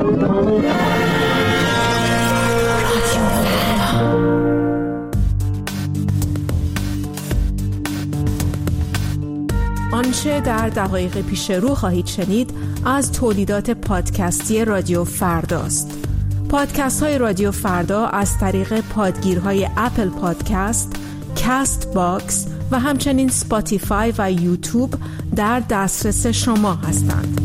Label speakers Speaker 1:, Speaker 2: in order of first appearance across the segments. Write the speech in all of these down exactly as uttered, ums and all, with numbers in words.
Speaker 1: آنچه در دقایق پیش رو خواهید شنید از تولیدات پادکستی رادیو فرداست. پادکست های رادیو فردا از طریق پادگیرهای اپل پادکست، کست باکس و همچنین سپاتیفای و یوتیوب در دسترس شما هستند.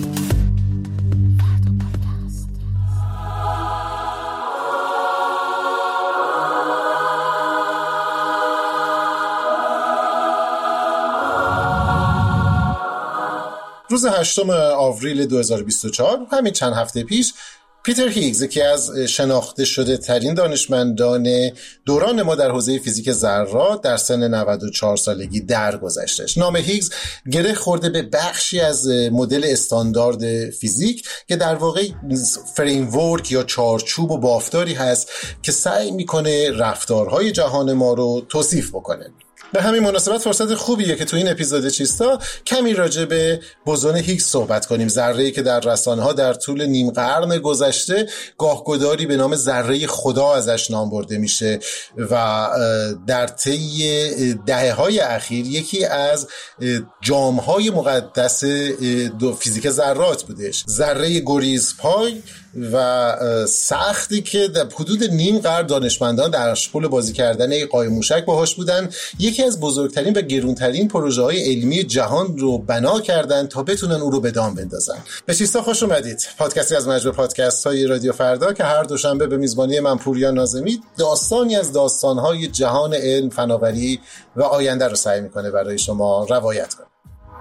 Speaker 2: روز هشتم آوریل دو هزار و بیست و چهار، همین چند هفته پیش، پیتر هیگز، یکی از شناخته شده ترین دانشمندان دوران ما در حوزه فیزیک ذرات، در سن نود و چهار سالگی درگذشتش. نام هیگز گره خورده به بخشی از مدل استاندارد فیزیک که در واقع فریمورک یا چارچوب و بافتاری هست که سعی میکنه رفتارهای جهان ما رو توصیف بکنه. به همین مناسبت فرصت خوبیه که تو این اپیزود چیستا کمی راجع به بوزون هیگز صحبت کنیم، ذره‌ای که در رسانه‌ها در طول نیم قرن گذشته گاهگداری به نام ذره خدا ازش نام برده میشه و در طی دهه‌های اخیر یکی از جام‌های مقدس فیزیک ذرات بودش. ذره گریزپای و سختی که در حدود نیم قرن دانشمندان در پول بازی کردن قایم موشک باهاش بودن، یکی از بزرگترین و گرونترین پروژه های علمی جهان رو بنا کردن تا بتونن اون رو به دام بندازن. به چیستا خوش اومدید، پادکستی از مجموعه پادکست های رادیو فردا که هر دوشنبه به میزبانی من پوریا ناظمی داستانی از داستانهای جهان علم، فناوری و آینده رو سعی میکنه برای شما روایت کنه.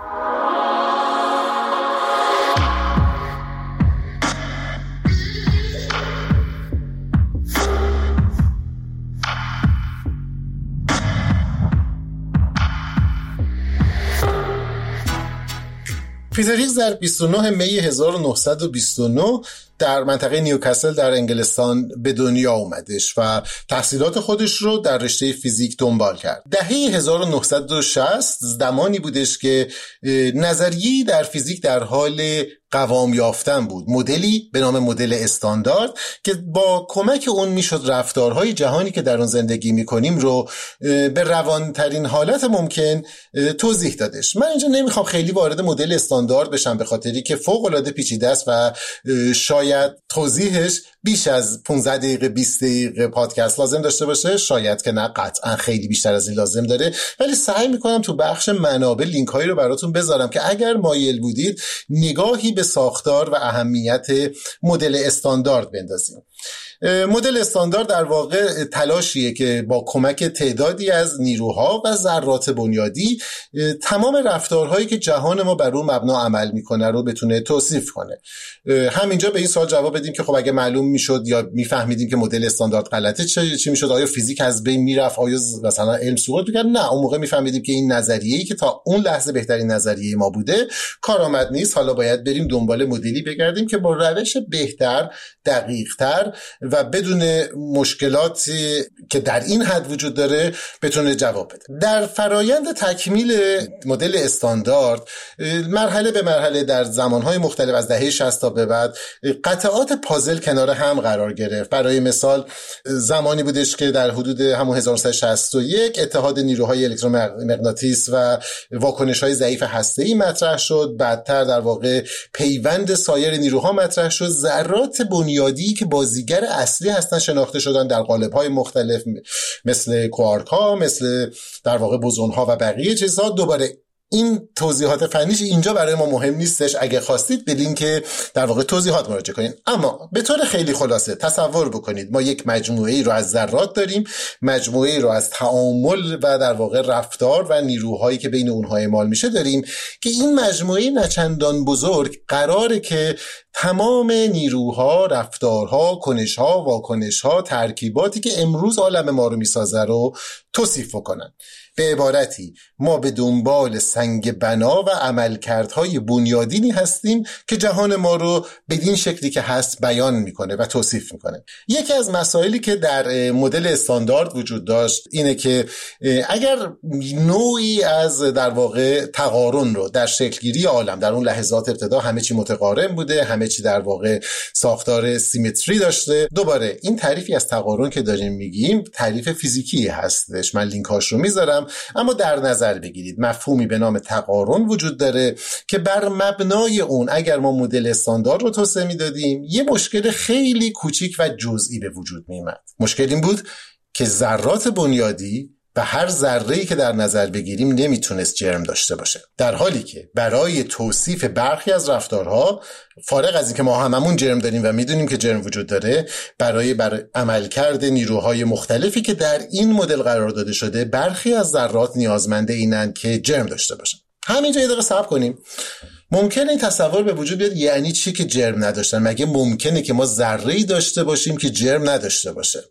Speaker 2: پیتر هیگز در بیست و نه می هزار و نهصد و بیست و نه در منطقه نیوکاسل در انگلستان به دنیا اومدش و تحصیلات خودش رو در رشته فیزیک دنبال کرد. دهه هزار و نهصد و شصت زمانی بودش که نظریه‌ای در فیزیک در حال قوام یافتن بود، مدلی به نام مدل استاندارد که با کمک اون میشد رفتارهای جهانی که در اون زندگی میکنیم رو به روانترین حالت ممکن توضیح دادش. من اینجا نمیخوام خیلی وارد مدل استاندارد بشم به خاطری که فوق العاده پیچیده است و شاید توضیحش بیش از پانزده دقیقه بیست دقیقه پادکست لازم داشته باشه، شاید که نه، قطعا خیلی بیشتر از این لازم داره، ولی سعی میکنم تو بخش منابع لینک هایی رو براتون بذارم که اگر مایل بودید نگاهی به ساختار و اهمیت مدل استاندارد بندازیم. مدل استاندارد در واقع تلاشیه که با کمک تعدادی از نیروها و ذرات بنیادی تمام رفتارهایی که جهان ما بر اون مبنا عمل میکنه رو بتونه توصیف کنه. همینجا به این سوال جواب بدیم که خب اگه معلوم میشد یا میفهمیدیم که مدل استاندارد غلطه چه چی میشد؟ آیا فیزیک از بین میرفت؟ آیا مثلا علم سقوط میکرد؟ نه، اون موقع میفهمیدیم که این نظریه‌ای که تا اون لحظه بهترین نظریه ما بوده کارآمد نیست. حالا باید بریم دنبال مدلی بگردیم که با روش بهتر، دقیق‌تر و بدون مشکلاتی که در این حد وجود داره بتونه جواب بده. در فرایند تکمیل مدل استاندارد مرحله به مرحله در زمانهای مختلف از دهه شصت تا به بعد قطعات پازل کنار هم قرار گرفت. برای مثال زمانی بودش که در حدود همون هزار و سیصد و شصت و یک اتحاد نیروهای الکترومغناطیس و واکنش‌های ضعیف هسته‌ای مطرح شد. بعدتر در واقع پیوند سایر نیروها مطرح شد. ذرات بنیادی که بازیگر اصلی هستن شناخته شدن در قالب‌های مختلف مثل کوارک‌ها، مثل در واقع بوزون‌ها و بقیه چیزها. دوباره این توضیحات فنیش اینجا برای ما مهم نیستش، اگه خواستید به لینک در واقع توضیحات مراجعه کنید. اما به طور خیلی خلاصه تصور بکنید ما یک مجموعه‌ای رو از ذرات داریم، مجموعه‌ای رو از تعامل و در واقع رفتار و نیروهایی که بین اونها اعمال میشه داریم که این مجموعه نچندان بزرگ قراره که تمام نیروها، رفتارها، کنشها، واکنشها، ترکیباتی که امروز عالم ما رو میسازه رو توصیف کنن. به عبارتی ما به دنبال سنگ بنا و عملکردهای بنیادینی هستیم که جهان ما رو بدین شکلی که هست بیان میکنه و توصیف میکنه. یکی از مسائلی که در مدل استاندارد وجود داشت اینه که اگر نوعی از در واقع تقارن رو در شکلگیری عالم، در اون لحظات ابتدا همه چی متقارن بوده، همه چی در واقع ساختار سیمتری داشته. دوباره این تعریفی از تقارن که داریم میگیم تعریف فیزیکی هستش، من لینکاش رو میذارم، اما در نظر بگیرید مفهومی به نام تقارن وجود داره که بر مبنای اون اگر ما مدل استاندارد رو توسعه میدادیم یه مشکل خیلی کوچیک و جزئی به وجود میومد. مشکل این بود که ذرات بنیادی و هر ذره‌ای که در نظر بگیریم نمیتونست جرم داشته باشه، در حالی که برای توصیف برخی از رفتارها، فارغ از اینکه ما هممون جرم داریم و میدونیم که جرم وجود داره، برای بر عملکرد نیروهای مختلفی که در این مدل قرار داده شده برخی از ذرات نیازمند اینن که جرم داشته باشن. همینجا یه دقیقه صبر کنیم. ممکنه این تصور به وجود بیاد یعنی چی که جرم نداشتن؟ مگه ممکنه که ما ذره‌ای داشته باشیم که جرم نداشته باشه؟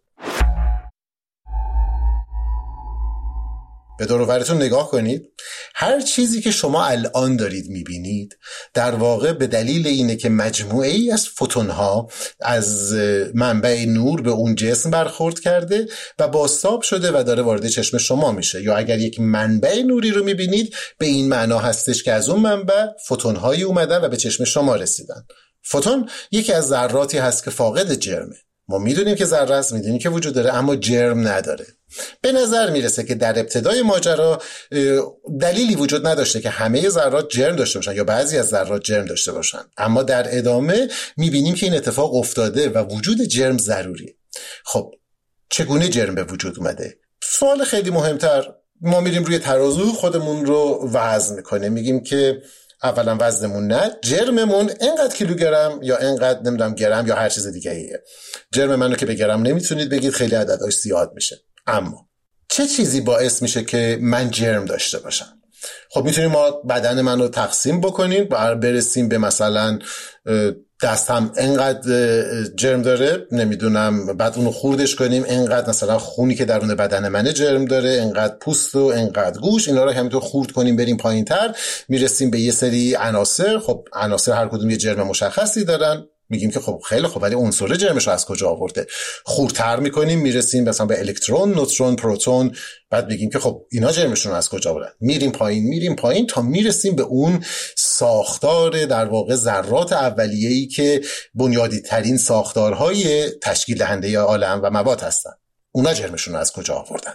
Speaker 2: به دور و برتون نگاه کنید. هر چیزی که شما الان دارید میبینید در واقع به دلیل اینه که مجموعه ای از فوتون‌ها از منبع نور به اون جسم برخورد کرده و بازتاب شده و داره وارد چشم شما میشه. یا اگر یک منبع نوری رو میبینید به این معنا هستش که از اون منبع فوتون‌هایی اومدن و به چشم شما رسیدن. فوتون یکی از ذراتی هست که فاقد جرمه. ما میدونیم که ذره است، میدونیم که وجود داره، اما جرم نداره. به نظر میرسه که در ابتدای ماجرا دلیلی وجود نداشته که همه ذرات جرم داشته باشن یا بعضی از ذرات جرم داشته باشن، اما در ادامه میبینیم که این اتفاق افتاده و وجود جرم ضروریه. خب چگونه جرم به وجود اومده؟ سوال خیلی مهمتر، ما میریم روی ترازو خودمون رو وزن میکنه، میگیم که اولا وزنمون نه، جرممون اینقدر کیلوگرم یا اینقدر نمیدونم گرم یا هر چیز دیگه ایه. جرم منو که به گرم نمیتونید بگید، خیلی عدداش زیاد میشه. اما چه چیزی باعث میشه که من جرم داشته باشم؟ خب میتونیم ما بدن منو تقسیم بکنیم و برسیم به مثلا دستم اینقدر جرم داره، نمیدونم، بعد اونو خوردش کنیم اینقدر مثلا خونی که درون بدن منه جرم داره، اینقدر پوست و اینقدر گوش، اینا رو همینطور خورد کنیم بریم پایین‌تر میرسیم به یه سری عناصر. خب عناصر هر کدوم یه جرم مشخصی دارن، میگیم که خب خیلی خب ولی عنصر جرمش رو از کجا آورده؟ خوردتر میکنیم میرسیم مثلا به الکترون، نوترون، پروتون، بعد میگیم که خب اینا جرمشون رو از کجا آوردن؟ میریم پایین میریم پایین تا میرسیم به اون ساختار در واقع ذرات اولیه‌ای که بنیادی ترین ساختارهای تشکیل دهنده عالم و مواد هستن. اونا جرمشون رو از کجا آوردن؟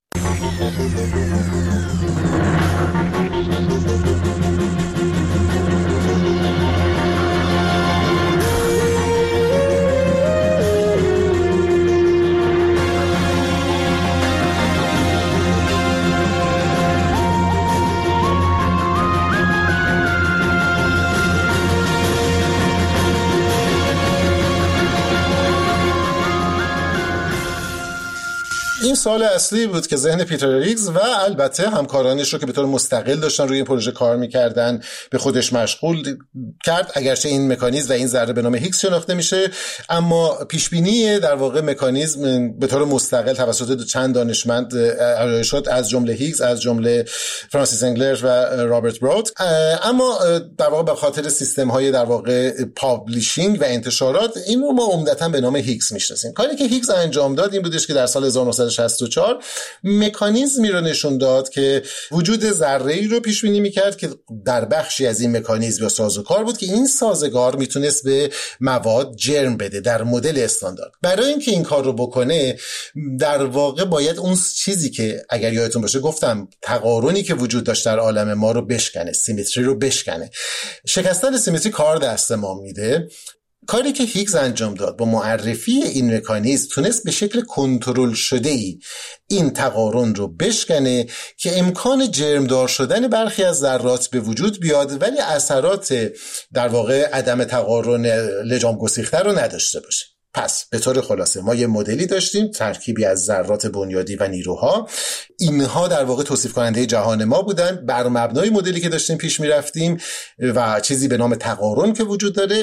Speaker 2: این سوال اصلی بود که ذهن پیتر هیگز و البته همکارانش رو که به طور مستقل داشتن روی این پروژه کار میکردن به خودش مشغول کرد. اگرچه این مکانیزم و این ذره به نام هیگز شناخته میشه، اما پیشبینی در واقع مکانیزم به طور مستقل توسط چند دانشمند ارائه شد، از جمله هیگز، از جمله فرانسیس انگلر و رابرت برود. اما در واقع به خاطر سیستم های در واقع پابلیشینگ و انتشارات این رو ما عمدتاً به نام هیگز میشناسیم. کاری که هیگز انجام داد این بودش که در سال هزار و نهصد و شصت و چهار مکانیزمی رو نشون داد که وجود ذره‌ای رو پیش بینی می‌کرد که در بخشی از این مکانیزم یا سازوکار بود که این سازگار میتونست به مواد جرم بده در مدل استاندارد. برای اینکه این کار رو بکنه در واقع باید اون چیزی که اگر یادتون باشه گفتم تقارنی که وجود داشت در عالم ما رو بشکنه، سیمتری رو بشکنه. شکستن سیمتری کار دست ما میده. کاری که هیگز انجام داد با معرفی این مکانیزم تونست به شکل کنترل شده‌ای این تقارن رو بشکنه که امکان جرمدار شدن برخی از ذرات به وجود بیاد ولی اثرات در واقع عدم تقارن لجام گسیخته رو نداشته باشه. پس به طور خلاصه ما یه مدلی داشتیم، ترکیبی از ذرات بنیادی و نیروها. اینها در واقع توصیف کننده جهان ما بودن. بر مبنای مدلی که داشتیم پیش می رفتیم و چیزی به نام تقارن که وجود داره،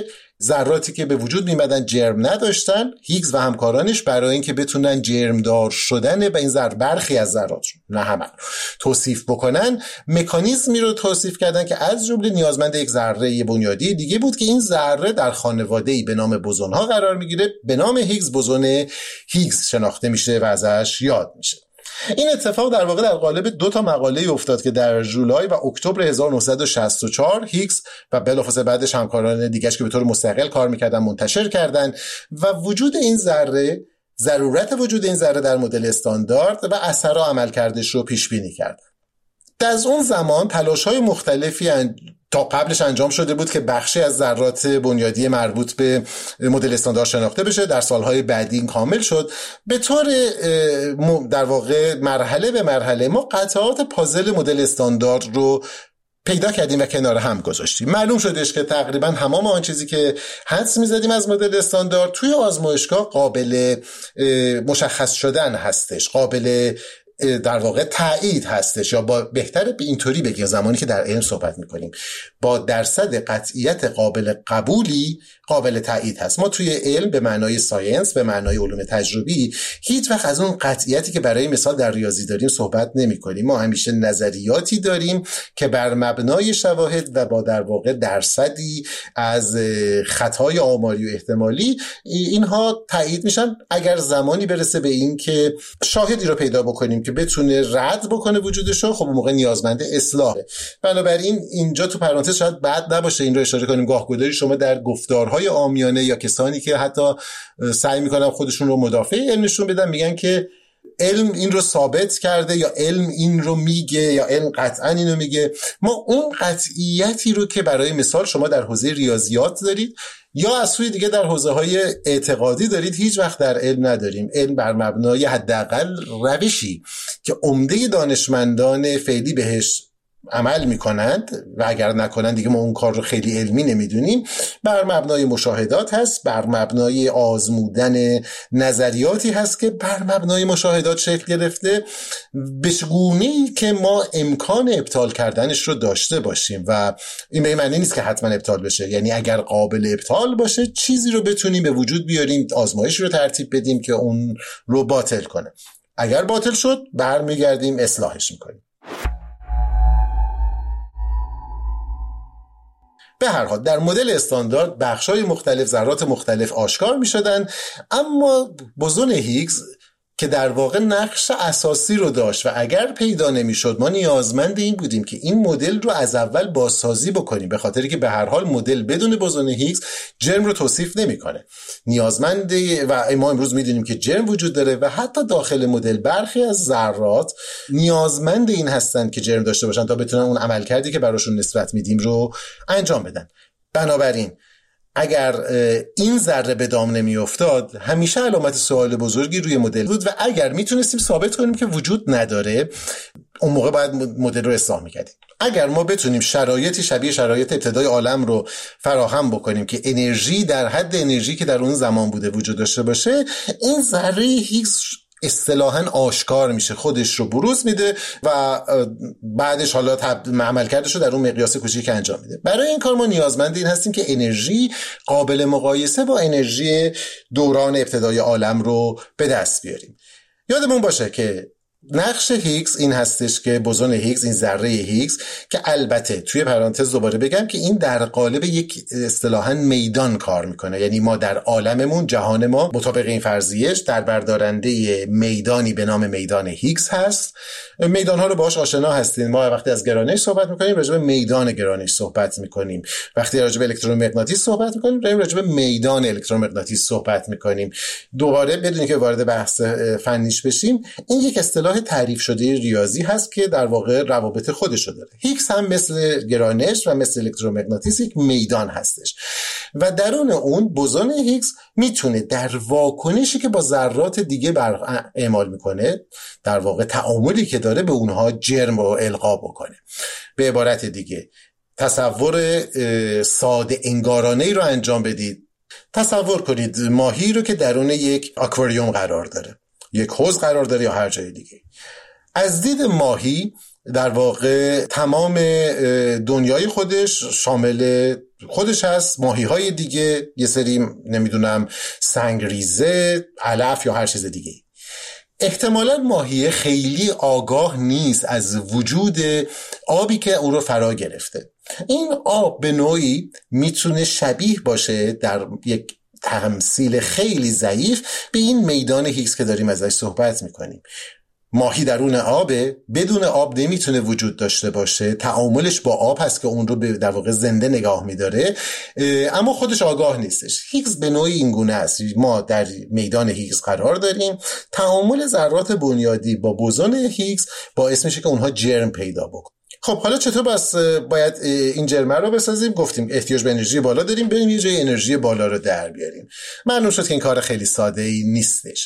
Speaker 2: ذراتی که به وجود میمدن جرم نداشتن. هیگز و همکارانش برای اینکه بتونن جرمدار شدن به این ذره، برخی از ذرات، نه همه، توصیف بکنن، مکانیزمی رو توصیف کردن که از جمله نیازمند یک ذره بنیادی دیگه بود که این ذره در خانواده‌ای به نام بوزون‌ها قرار میگیره، به نام هیگز بوزون هیگز شناخته میشه و ازش یاد میشه. این اتفاق در واقع در قالب دو تا مقاله افتاد که در جولای و اکتبر هزار و نهصد و شصت و چهار هیگز و بلافاصله بعدش همکاران دیگه‌اش که به طور مستقل کار میکردن منتشر کردن و وجود این ذره، ضرورت وجود این ذره در مدل استاندارد و اثر و عملکردش رو پیش بینی کردن. از اون زمان تلاش‌های مختلفی ان... تا قبلش انجام شده بود که بخشی از ذرات بنیادی مربوط به مدل استاندارد شناخته بشه. در سالهای بعدی این کامل شد. به طور در واقع مرحله به مرحله ما قطعات پازل مدل استاندارد رو پیدا کردیم و کنار هم گذاشتیم. معلوم شدش که تقریبا تمام آن چیزی که حدس می‌زدیم از مدل استاندارد توی آزمایشگاه قابل مشخص شدن هستش، قابل در واقع تایید هستش، یا با بهتره به اینطوری بگیم زمانی که در علم صحبت میکنیم با درصد قطعیت قابل قبولی قابل تایید هست. ما توی علم به معنای ساینس، به معنای علوم تجربی، هیچ وقت از اون قطعیتی که برای مثال در ریاضی داریم صحبت نمی کنیم. ما همیشه نظریاتی داریم که بر مبنای شواهد و با در واقع درصدی از خطای آماری و احتمالی اینها تایید میشن. اگر زمانی برسه به این که شاهدی رو پیدا بکنیم که بتونه رد بکنه وجودشو، خب اون موقع نیازمند اصلاحه. بنابراین اینجا تو پرانتز شاید بد نباشه این رو اشاره کنیم، گاهگداری شما در گفتارهای عامیانه یا کسانی که حتی سعی میکنن خودشون رو مدافع علمشون بدن میگن که علم این رو ثابت کرده یا علم این رو میگه یا علم قطعا این رو میگه. ما اون قطعیتی رو که برای مثال شما در حوزه ریاضیات دارید یا از سوی دیگه در حوزه‌های اعتقادی دارید، هیچ وقت در علم نداریم. علم بر مبنای حداقل روشی که عمده دانشمندان فعلی بهش عمل میکنند و اگر نکنند دیگه ما اون کار رو خیلی علمی نمیدونیم، بر مبنای مشاهدات هست، بر مبنای آزمودن نظریاتی هست که بر مبنای مشاهدات شکل گرفته، به گونه‌ای که ما امکان ابطال کردنش رو داشته باشیم. و این به این معنی نیست که حتما ابطال بشه، یعنی اگر قابل ابطال باشه چیزی رو بتونیم به وجود بیاریم، آزمایش رو ترتیب بدیم که اون رو باطل کنه. اگر باطل شد برمیگردیم اصلاحش میکنیم. به هر حال در مدل استاندارد بخش‌های مختلف، ذرات مختلف آشکار می‌شدن، اما بوزون هیگز که در واقع نقش اساسی رو داشت و اگر پیدا نمی‌شد ما نیازمند این بودیم که این مدل رو از اول بازسازی بکنیم، به خاطری که به هر حال مدل بدون بوزون هیگز جرم رو توصیف نمی‌کنه. نیازمند و ما امروز می‌دونیم که جرم وجود داره و حتی داخل مدل برخی از ذرات نیازمند این هستند که جرم داشته باشن تا بتونن اون عملکردی که براشون نسبت میدیم رو انجام بدن. بنابراین اگر این ذره به دام نمی افتاد همیشه علامت سوال بزرگی روی مدل بود و اگر میتونستیم ثابت کنیم که وجود نداره اون موقع باید مدل رو اصلاح میکردیم. اگر ما بتونیم شرایطی شبیه شرایط ابتدای عالم رو فراهم بکنیم که انرژی در حد انرژی که در اون زمان بوده وجود داشته باشه، این ذره هیگز اصطلاحاً آشکار میشه، خودش رو بروز میده و بعدش حالا عملکردش رو در اون مقیاس کوچیک انجام میده. برای این کار ما نیازمند این هستیم که انرژی قابل مقایسه با انرژی دوران ابتدای عالم رو به دست بیاریم. یادمون باشه که نقش هیگز این هستش که بوزون هیگز، این ذره هیگز، که البته توی پرانتز دوباره بگم که این در قالب یک اصطلاحاً میدان کار میکنه، یعنی ما در عالممون، جهان ما مطابق این فرضیه در بردارنده میدانی به نام میدان هیگز هست. میدان ها رو باهاش آشنا هستین. ما وقتی از گرانش صحبت میکنیم راجع به میدان گرانش صحبت میکنیم، وقتی راجع به الکترومغناطیس صحبت میکنیم راجع به میدان الکترومغناطیس صحبت میکنیم. دوباره بدون که وارد بحث فنیش بشیم، این یک اصطلاح تعریف شده ریاضی هست که در واقع روابط خودشو داره. هیگز هم مثل گرانش و مثل الکترومغناطیس یک میدان هستش و درون اون بوزون هیگز میتونه در واکنشی که با ذرات دیگه بر اعمال میکنه، در واقع تعاملی که داره، به اونها جرم رو القا بکنه. به عبارت دیگه تصور ساده انگارانه‌ای رو انجام بدید. تصور کنید ماهی رو که درون یک آکواریوم قرار داره، یک حوض قرار داره یا هر جای دیگه. از دید ماهی در واقع تمام دنیای خودش شامل خودش هست، ماهی های دیگه، یه سری نمیدونم سنگریزه، علف یا هر چیز دیگه. احتمالاً ماهی خیلی آگاه نیست از وجود آبی که او رو فرا گرفته. این آب به نوعی میتونه شبیه باشه در یک تمثیل خیلی ضعیف به این میدان هیگز که داریم ازش صحبت میکنیم. ماهی درون آبه، بدون آب نمیتونه وجود داشته باشه، تعاملش با آب هست که اون رو در واقع زنده نگاه میداره، اما خودش آگاه نیستش. هیگز به نوعی این گونه است. ما در میدان هیگز قرار داریم، تعامل ذرات بنیادی با بوزون هیگز باعث میشه که اونها جرم پیدا بکنن. خب حالا چطور بس باید این جرمه رو بسازیم؟ گفتیم احتیاج به انرژی بالا داریم، بریم یه جای انرژی بالا رو در بیاریم. معلوم شد که این کار خیلی ساده ای نیستش.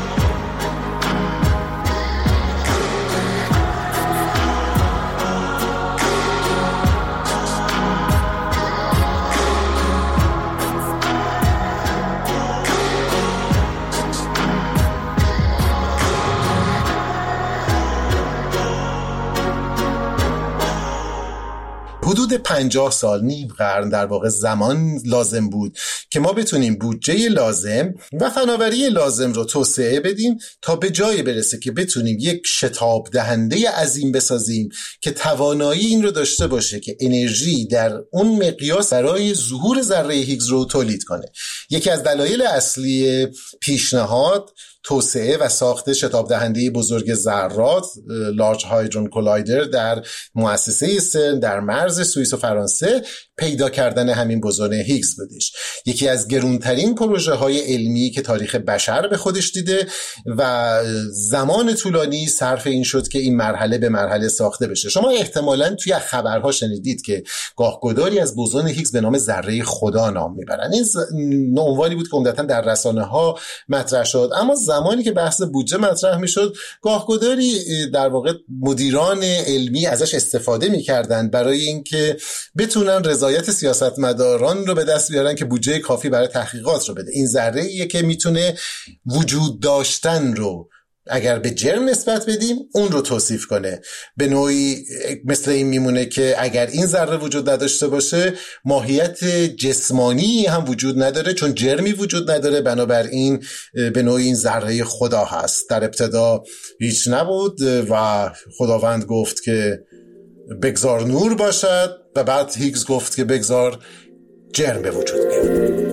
Speaker 2: حدود پنجاه سال، نیم قرن در واقع زمان لازم بود که ما بتونیم بودجه لازم و فناوری لازم رو توسعه بدیم تا به جای برسه که بتونیم یک شتاب دهنده عظیم بسازیم که توانایی این رو داشته باشه که انرژی در اون مقیاس برای ظهور ذره هیگز رو تولید کنه. یکی از دلایل اصلی پیشنهاد توسعه و ساخت شتاب دهنده بزرگ ذرات لارج هایدرون کولایدر در مؤسسه سرن در مرز سوئیس و فرانسه پیدا کردن همین بوزون هیگز بودش. یکی از گرانترین پروژه های علمی که تاریخ بشر به خودش دیده و زمان طولانی صرف این شد که این مرحله به مرحله ساخته بشه. شما احتمالاً توی خبرها شنیدید که گاهگداری از بوزون هیگز به نام ذره خدا نام میبرن. این عنوانی بود که عمدتاً در رسانه ها مطرح شد، اما زمانی که بحث بودجه مطرح میشد گاهگداری در واقع مدیران علمی ازش استفاده میکردن برای اینکه بتونن رضایت سیاستمداران رو به دست بیارن که بودجه کافی برای تحقیقات رو بده. این ذره ایه که میتونه وجود داشتن رو اگر به جرم نسبت بدیم اون رو توصیف کنه. به نوعی مثل این میمونه که اگر این ذره وجود نداشته باشه ماهیت جسمانی هم وجود نداره، چون جرمی وجود نداره، بنابراین به نوعی این ذره خدا هست. در ابتدا هیچ نبود و خداوند گفت که بگذار نور باشد و بعد هیگز گفت که بگذار جرم به وجود بیاد.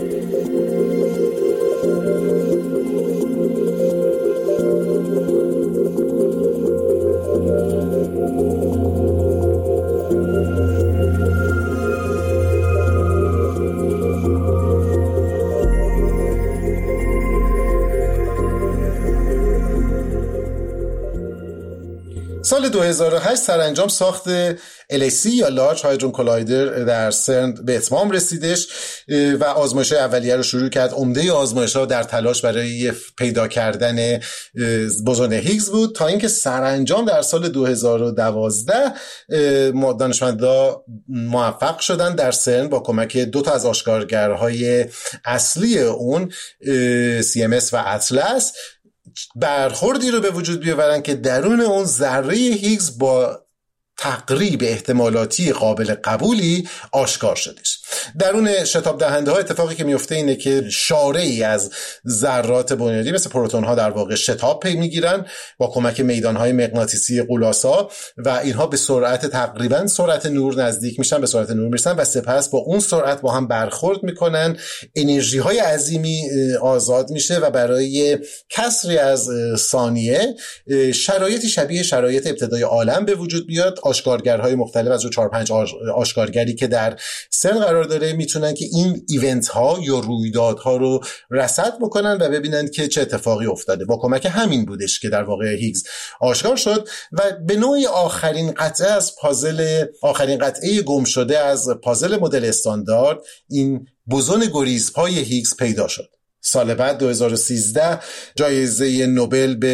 Speaker 2: سال دو هزار و هشت سرانجام ساخت ال ای سی یا لارج هایدرون کولایدر در سرن به اتمام رسیدش و آزمایش‌های اولیه رو شروع کرد. عمده آزمایش‌ها در تلاش برای پیدا کردن بوزون هیگز بود تا اینکه سرانجام در سال دو هزار و دوازده دانشمندان موفق شدن در سرن با کمک دو تا از آشکارگرهای اصلی اون سی ام اس و اطلس برخوردی رو به وجود بیاورن که درون اون ذره هیگز با تقریب احتمالاتی قابل قبولی آشکار شدش. درون شتاب دهنده ها اتفاقی که میفته اینه که شارعی از ذرات بنیادی مثل پروتون ها در واقع شتاب پی میگیرن با کمک میدان های مغناطیسی غولاسا و اینها به سرعت تقریبا سرعت نور نزدیک میشن، به سرعت نور میرسن و سپس با اون سرعت با هم برخورد میکنن. انرژی های عظیمی آزاد میشه و برای کسری از ثانیه شرایطی شبیه شرایط ابتدای عالم به وجود بیاد. آشکارگرهای مختلف از رو چهار پنج آشکارگری که در سرن قرار داره میتونن که این ایونت ها یا رویدادها رو رصد بکنن و ببینن که چه اتفاقی افتاده. با کمک همین بودش که در واقع هیگز آشکار شد و به نوعی آخرین قطعه از پازل، آخرین قطعه گم شده از پازل مدل استاندارد، این بوزون گریزپای هیگز پیدا شد. سال بعد دو هزار و سیزده جایزه نوبل به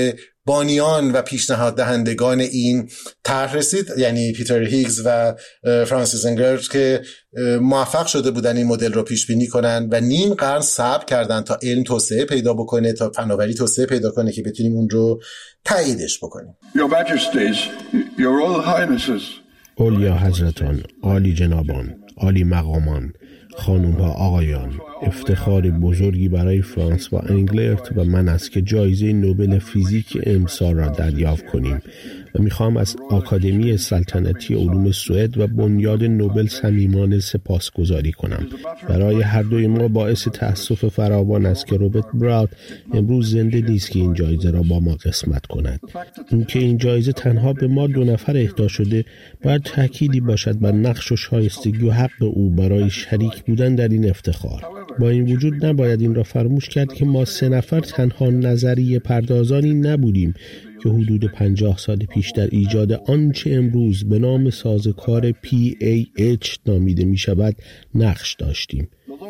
Speaker 2: بانیان و پیشنهاد دهندگان این طرح رسید، یعنی پیتر هیگز و فرانسیس انگرز که موفق شده بودن این مدل رو پیش بینی کنن و نیم قرن صبر کردن تا علم توسعه پیدا بکنه، تا فناوری توسعه پیدا کنه که بتونیم اون رو تاییدش بکنیم.
Speaker 3: Your Majesties, Your Royal Highnesses.
Speaker 4: اولیا حضرتان، عالی جنابان، عالی مقامان، خانوم‌ها، آقایان، افتخار بزرگی برای فرانس و انگلرت و من است که جایزه نوبل فیزیک امسال را دریافت کنیم و میخوام از آکادمی سلطنتی علوم سوئد و بنیاد نوبل صمیمانه سپاسگزاری کنم. برای هر دوی ما باعث تأسف فراوان است که روبرت براود امروز زنده نیست که این جایزه را با ما قسمت کند. اینکه این جایزه تنها به ما دو نفر اهدا شده باید تأکیدی باشد بر نقش و شایستگی و حق او برای شریک بودن در این افتخار. با این وجود نباید این را فراموش کرد که ما سه نفر تنها نظریه پردازانی نبودیم که حدود پنجاه سال پیش در ایجاد آنچه امروز به نام سازوکار پی ای اچ نامیده می شود نقش داشتیم.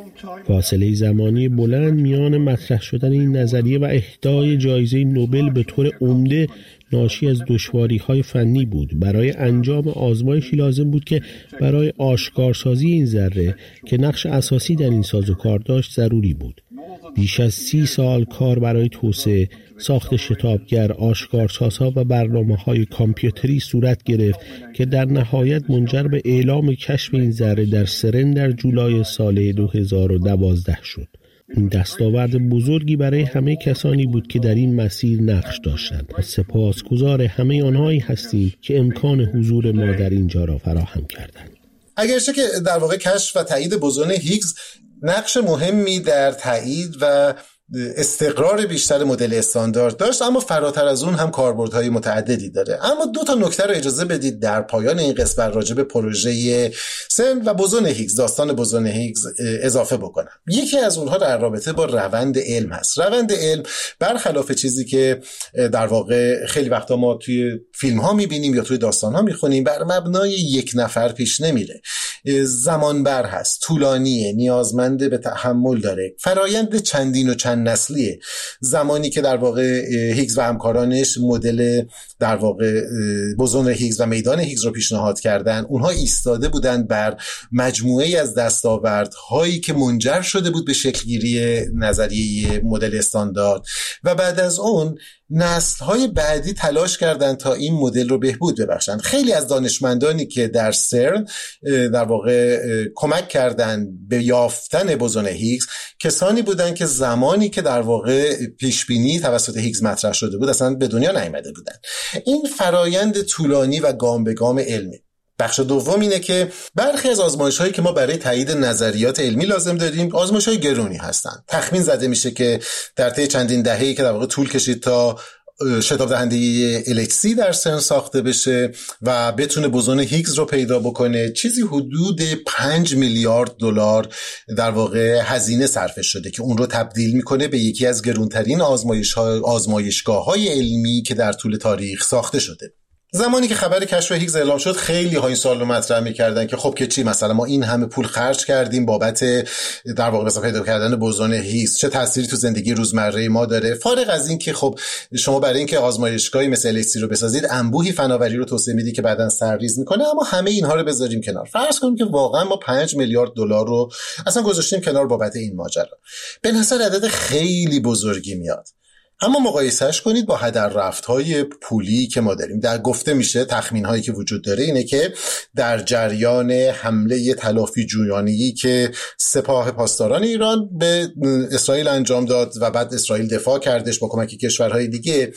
Speaker 4: فاصله زمانی بلند میان مطرح شدن این نظریه و اهدای جایزه نوبل به طور عمده ناشی از دشواری‌های فنی بود. برای انجام آزمایشی لازم بود که برای آشکارسازی این ذره که نقش اساسی در این سازوکار داشت ضروری بود. بیش از سی سال کار برای توسعه، ساخت شتابگر، آشکارسازها و برنامه‌های کامپیوتری صورت گرفت که در نهایت منجر به اعلام کشف این ذره در سرن در جولای سال دو هزار و دوازده شد. این دستاورد بزرگی برای همه کسانی بود که در این مسیر نقش داشتند. سپاسگزار همه آنهایی هستیم که امکان حضور ما در اینجا را فراهم کردند.
Speaker 2: اگرچه که در واقع کشف و تایید بوزون هیگز نقش مهمی در تایید و استقرار بیشتر مدل استاندارد داشت، اما فراتر از اون هم کاربردهای متعددی داره. اما دو تا نکته رو اجازه بدید در پایان این قسمت راجع به پروژه سرن و بوزون هیگز، داستان بوزون هیگز اضافه بکنم. یکی از اونها در رابطه با روند علم هست. روند علم برخلاف چیزی که در واقع خیلی وقتا ما توی فیلم ها میبینیم یا توی داستان ها میخونیم، بر مبنای یک نفر پیش نمیره. زمان بر هست، طولانیه، نیازمنده به تحمل داره، فرایند چندین و چند نسلیه. زمانی که در واقع هیگز و همکارانش مدل در واقع بوزون هیگز و میدان هیگز رو پیشنهاد کردن، اونها ایستاده بودن بر مجموعه از دستاوردهایی که منجر شده بود به شکلگیری نظریه مدل استاندارد و بعد از اون نسل‌های بعدی تلاش کردند تا این مدل رو بهبود ببخشن. خیلی از دانشمندانی که در سرن در واقع کمک کردند به یافتن بوزون هیگز کسانی بودند که زمانی که در واقع پیشبینی توسط هیگز مطرح شده بود اصلا به دنیا نیامده بودند. این فرایند طولانی و گام به گام علمی. بخش دوم اینه که برخی از آزمایش‌هایی که ما برای تایید نظریات علمی لازم داریم آزمایش‌های گرونی هستند. تخمین زده میشه که در طی چندین دهه‌ای که در واقع طول کشید تا شتاب دهنده ال اچ سی در سرن ساخته بشه و بتونه بوزون هیگز رو پیدا بکنه، چیزی حدود پنج میلیارد دلار در واقع هزینه صرف شده که اون رو تبدیل میکنه به یکی از گرونترین آزمایش‌ها آزمایشگاه‌های علمی که در طول تاریخ ساخته شده. زمانی که خبر کشف هیگز اعلام شد خیلی ها این سوال رو مطرح می‌کردن که خب که چی، مثلا ما این همه پول خرج کردیم بابت در واقع مثلا پیدا کردن بوزون هیگز، چه تأثیری تو زندگی روزمره ما داره؟ فارغ از این که خب شما برای اینکه آزمایشگاهی مثل ال اچ سی رو بسازید انبوهی فناوری رو توسعه میدی که بعداً سرریز میکنه، اما همه اینها رو بذاریم کنار. فرض کنیم که واقعا ما پنج میلیارد دلار رو اصلا گذاشتیم کنار بابت این ماجرا. به نظر عدد خیلی بزرگی میاد. اما مقایسهش کنید با هدر رفت‌های پولی که ما داریم. در گفته میشه تخمین‌هایی که وجود داره اینه که در جریان حمله تلافی جویانه‌ای که سپاه پاسداران ایران به اسرائیل انجام داد و بعد اسرائیل دفاع کردش با کمک کشورهای دیگه،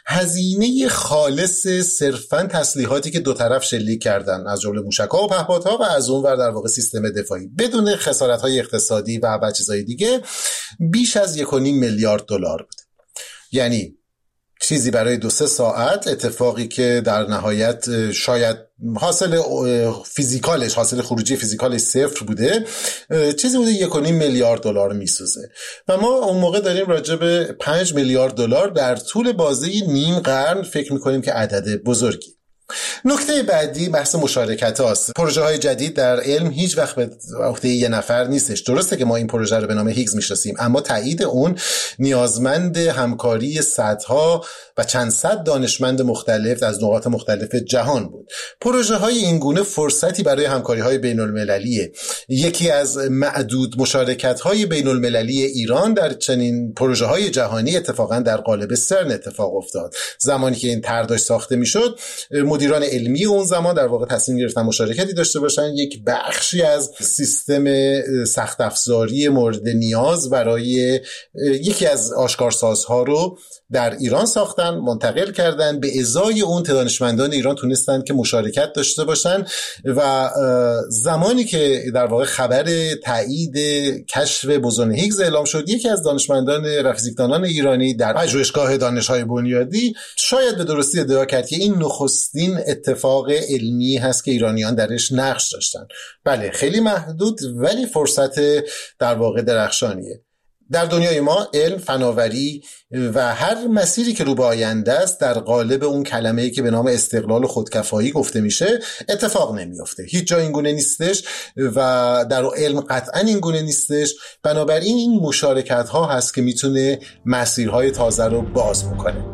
Speaker 2: هزینه خالص صرفاً تسلیحاتی که دو طرف شلیک کردن از جمله موشک‌ها و پهپادها و از اون ور در واقع سیستم دفاعی بدون خسارت‌های اقتصادی و بعض چیزهای دیگه بیش از یک و نیم میلیارد دلار بود. یعنی چیزی برای دو سه ساعت، اتفاقی که در نهایت شاید حاصل فیزیکالش حاصل خروجی فیزیکالش صفر بوده، چیزی بوده یک و نیم میلیارد دلار میسوزه و ما اون موقع داریم راجع به پنج میلیارد دلار در طول بازه نیم قرن فکر میکنیم که عدد بزرگی. نکته بعدی بحث مشارکت هاست. پروژه های جدید در علم هیچ وقت به عهده یه نفر نیستش. درسته که ما این پروژه رو به نام هیگز میشناسیم، اما تایید اون نیازمند همکاری صدها و چند صد دانشمند مختلف از نقاط مختلف جهان بود. پروژه های این گونه فرصتی برای همکاری های بین المللیه. یکی از معدود مشارکت های بین المللی ایران در چنین پروژه های جهانی اتفاقا در قالب سرن اتفاق افتاد. زمانی که این طرح داشت ساخته میشد، مدیران علمی اون زمان در واقع تصمیم گرفتن مشارکتی داشته باشن، یک بخشی از سیستم سخت افزاری مورد نیاز برای یکی از آشکارسازها رو در ایران ساختن، منتقل کردن. به ازای اون دانشمندان ایران تونستن که مشارکت داشته باشن و زمانی که در واقع خبر تایید کشف بوزون هیگز اعلام شد، یکی از دانشمندان فیزیکدانان ایرانی در پژوهشگاه دانش‌های بنیادی شاید به درستی ادعا کرد که این نخستین اتفاق علمی هست که ایرانیان درش نقش داشتن. بله، خیلی محدود ولی فرصت در واقع درخشانیه. در دنیای ما علم، فناوری و هر مسیری که رو به آینده است در قالب اون کلمه‌ای که به نام استقلال و خودکفایی گفته میشه اتفاق نمیفته. هیچ جا این گونه نیستش و در علم قطعا این گونه نیستش. بنابراین این مشارکت ها هست که میتونه مسیرهای تازه رو باز بکنه.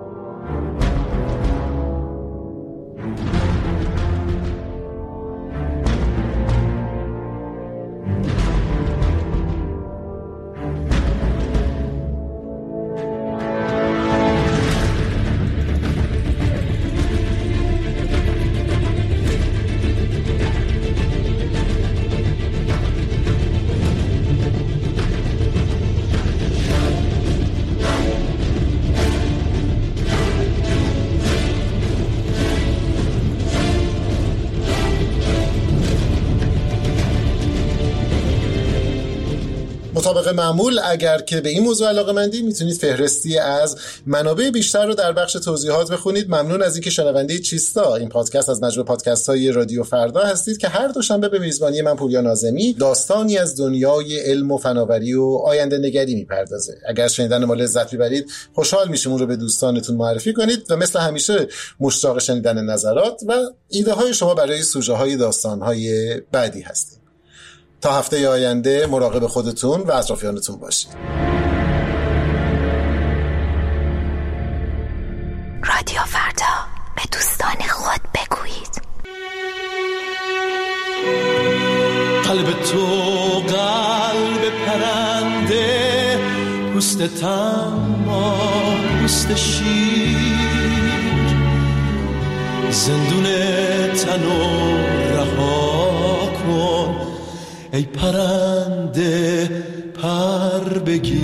Speaker 2: مطابق معمول اگر که به این موضوع علاقه‌مندی میتونید فهرستی از منابع بیشتر رو در بخش توضیحات بخونید. ممنون از اینکه شنونده چیستا، این پادکست از مجموعه پادکست‌های رادیو فردا هستید که هر دوشنبه به میزبانی من پوریا ناظمی داستانی از دنیای علم و فناوری و آینده نگری میپردازه. اگر شنیدن ما لذت میبرید خوشحال میشیم اون رو به دوستانتون معرفی کنید و مثل همیشه مشتاق شنیدن نظرات و ایده های شما برای سوژه های داستان های بعدی هستیم. تا هفته آینده مراقب خودتون و اطرافیانتون باشید.
Speaker 5: رادیو فردا، به دوستان خود بگویید.
Speaker 6: قلب تو قلب پرنده، پوست تما پوست شیر، زندون تنو رها کن ای پرنده پر بگیر.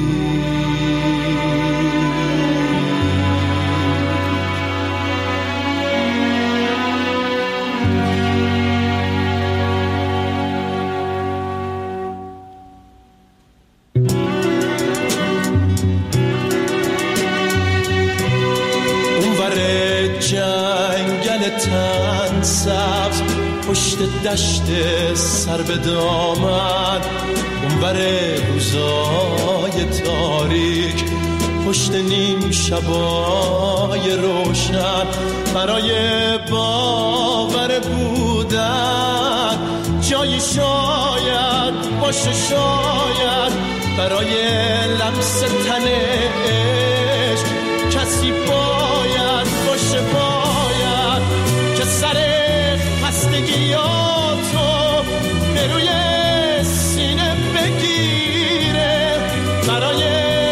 Speaker 6: اونور جنگل تن سبز، پشت دشت سر به دامن، اونور روزای تاریک، پشت نیم شبای روشن، برای باور بودن جایی شاید باشه، شاید برای لمس تن عشق کسی باید باشه، باید که سر خستگیاتو به روی سینه بگیره، برای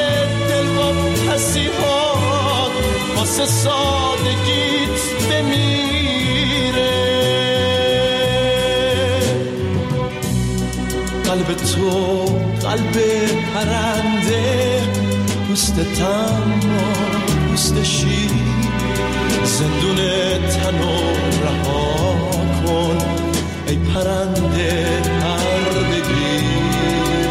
Speaker 6: دلواپسی‌هات واسه سادگیت بمیره. قلب تو قلب پرنده، پوست تما پوست شیر، زندون تنو رها کن ای پرنده پر بگیر.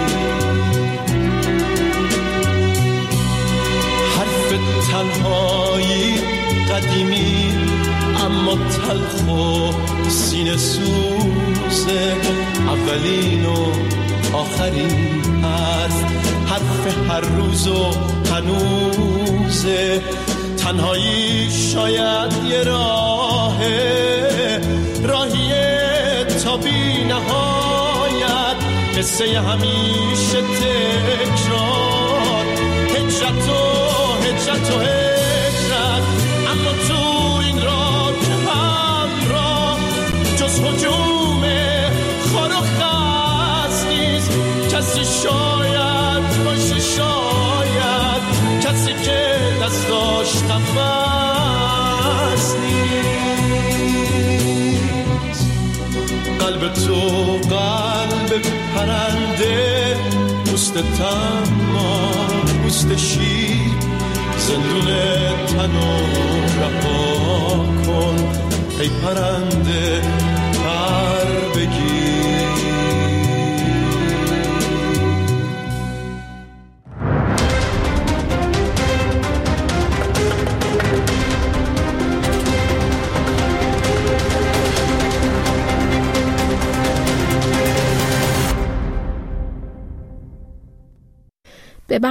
Speaker 6: حرف تنهایی قدیمی اما تلخ و سینه سوزه، اولین و آخرین حرف، حرف هر روز و هنوزه، تنهایی شاید یه راهه، راهیه تا بی نهایت، قصه همیشه تکرار، هجرت و هجرت و هجرت. اما تو این راه که همراه جز هجوم خار و خس نیست، کسی شاید باشه، شاید کسی که دستاش قفس نیست. قلب تو قلب پرنده، پوست تمام پوست شیر، زندون تنو رها کن ای پرنده،